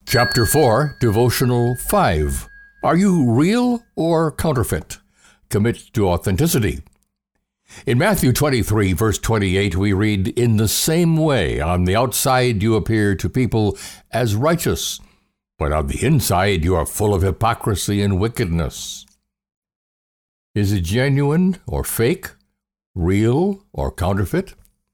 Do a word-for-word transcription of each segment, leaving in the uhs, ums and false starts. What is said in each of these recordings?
Chapter four, Devotional five. Are you real or counterfeit? Commit to authenticity. In Matthew twenty-three, verse twenty-eight, we read, "In the same way, on the outside you appear to people as righteous, but on the inside you are full of hypocrisy and wickedness." Is it genuine or fake? Real or counterfeit?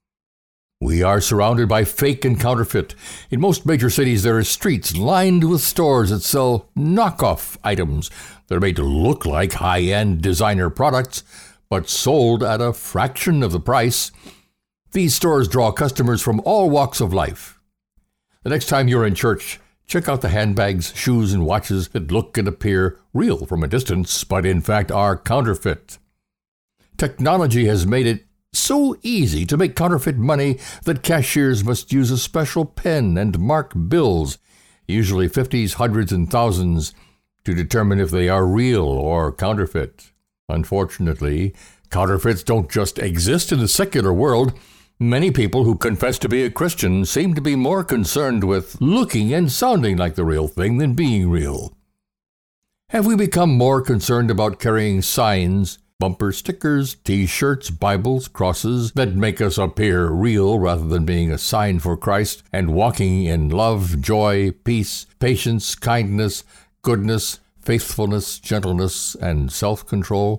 We are surrounded by fake and counterfeit. In most major cities, there are streets lined with stores that sell knockoff items that are made to look like high-end designer products, but sold at a fraction of the price. These stores draw customers from all walks of life. The next time you're in church, check out the handbags, shoes, and watches that look and appear real from a distance, but in fact are counterfeit. Technology has made it so easy to make counterfeit money that cashiers must use a special pen and mark bills, usually fifties, hundreds, and thousands, to determine if they are real or counterfeit. Unfortunately, counterfeits don't just exist in the secular world. Many people who confess to be a Christian seem to be more concerned with looking and sounding like the real thing than being real. Have we become more concerned about carrying signs, bumper stickers, T-shirts, Bibles, crosses that make us appear real rather than being a sign for Christ and walking in love, joy, peace, patience, kindness, goodness, faithfulness, gentleness, and self-control?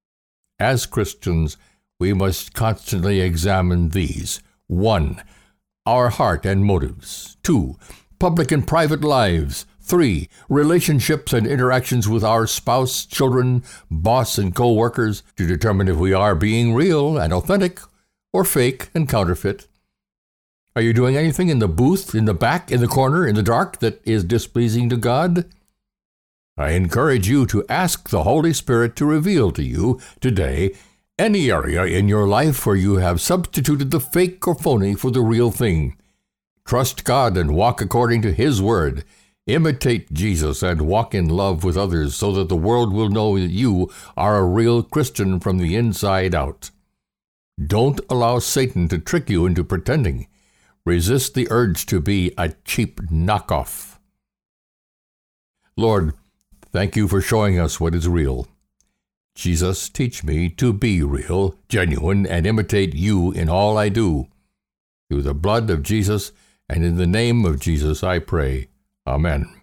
As Christians, we must constantly examine these. One, our heart and motives. Two, public and private lives. Three, relationships and interactions with our spouse, children, boss, and co-workers to determine if we are being real and authentic or fake and counterfeit. Are you doing anything in the booth, in the back, in the corner, in the dark that is displeasing to God? I encourage you to ask the Holy Spirit to reveal to you today any area in your life where you have substituted the fake or phony for the real thing. Trust God and walk according to His word. Imitate Jesus and walk in love with others so that the world will know that you are a real Christian from the inside out. Don't allow Satan to trick you into pretending. Resist the urge to be a cheap knockoff. Lord, thank you for showing us what is real. Jesus, teach me to be real, genuine, and imitate you in all I do. Through the blood of Jesus and in the name of Jesus I pray. Amen.